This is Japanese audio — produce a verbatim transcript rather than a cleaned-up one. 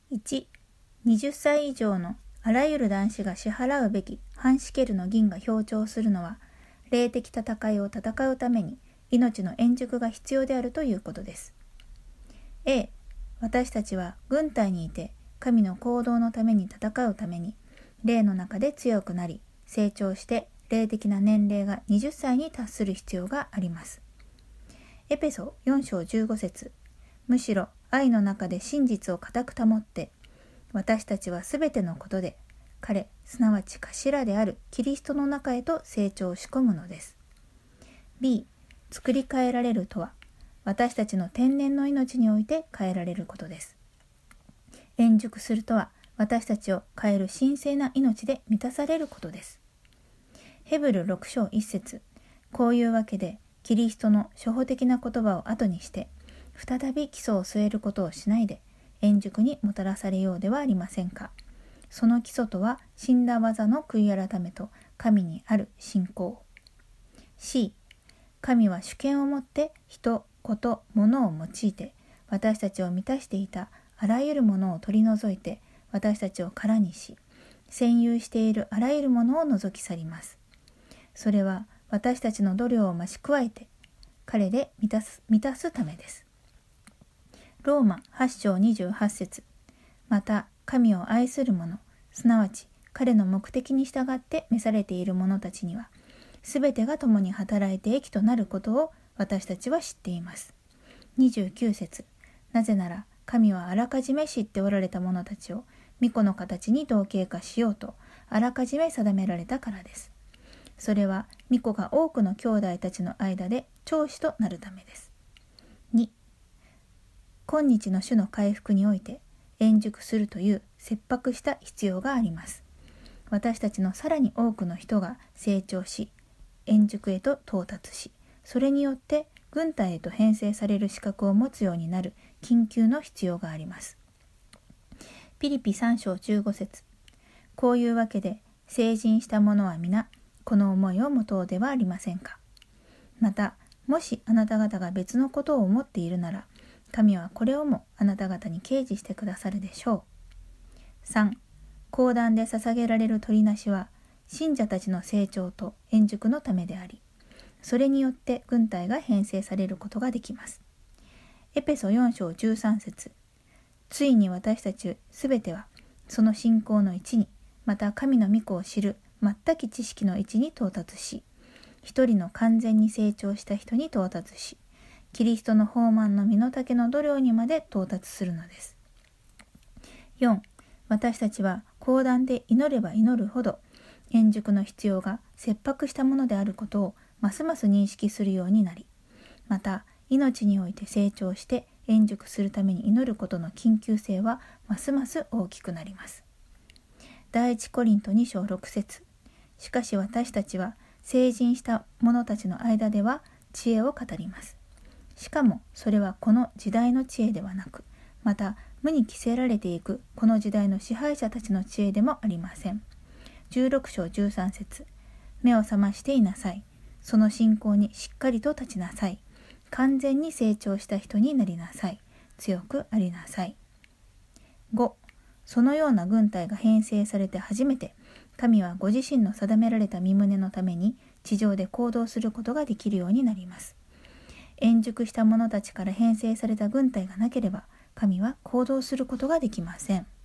いち、にじゅっさい以上のあらゆる男子が支払うべき半シケルの銀が表徴するのは、霊的戦いを戦うために命の円熟が必要であるということです。A、私たちは軍隊にいて神の行動のために戦うために、霊の中で強くなり、成長して霊的な年齢がはたちに達する必要があります。エペソよん章じゅうご節、むしろ愛の中で真実を固く保って、私たちはすべてのことで彼、すなわち頭であるキリストの中へと成長を仕込むのです。B、作り変えられるとは、私たちの天然の命において変えられることです。円熟するとは、私たちを変える神聖な命で満たされることです。ヘブルろく章いち節、こういうわけでキリストの初歩的な言葉を後にして、再び基礎を据えることをしないで、円熟にもたらされようではありませんか。その基礎とは、死んだ技の悔い改めと神にある信仰。C、神は主権をもって人、こと、物を用いて、私たちを満たしていたあらゆるものを取り除いて、私たちを空にし、占有しているあらゆるものを除き去ります。それは私たちの度量を増し加えて、彼で満たす、満たすためです。ローマはち章にじゅうはち節、また神を愛する者、すなわち彼の目的に従って召されている者たちには、すべてが共に働いて益となることを私たちは知っています。にじゅうきゅう節、なぜなら神はあらかじめ知っておられた者たちを御子の形に同型化しようとあらかじめ定められたからです。それは御子が多くの兄弟たちの間で長子となるためです。に、今日の主の回復において円熟するという切迫した必要があります。私たちのさらに多くの人が成長し、円熟へと到達し、それによって軍隊へと編成される資格を持つようになる緊急の必要があります。ピリピさん章じゅうご節、こういうわけで成人した者は皆この思いを持とうではありませんか。また、もしあなた方が別のことを思っているなら、神はこれをもあなた方に掲示してくださるでしょう。さん、講談で捧げられる取りなしは、信者たちの成長と円熟のためであり、それによって軍隊が編成されることができます。エペソよん章じゅうさん節、ついに私たちすべては、その信仰の一に、また神の御子を知る全き知識の一に到達し、一人の完全に成長した人に到達し、キリストの豊満の身の丈の度量にまで到達するのです。よん、私たちは講談で祈れば祈るほど、円熟の必要が切迫したものであることをますます認識するようになり、また命において成長して円熟するために祈ることの緊急性はますます大きくなります。第一コリントに章ろく節、しかし私たちは成人した者たちの間では知恵を語ります。しかもそれはこの時代の知恵ではなく、また無に着せられていくこの時代の支配者たちの知恵でもありません。じゅうろく章じゅうさん節、目を覚ましていなさい。その信仰にしっかりと立ちなさい。完全に成長した人になりなさい。強くありなさい。ご、そのような軍隊が編成されて初めて、神はご自身の定められた御胸のために地上で行動することができるようになります。円熟した者たちから編成された軍隊がなければ、神は行動することができません。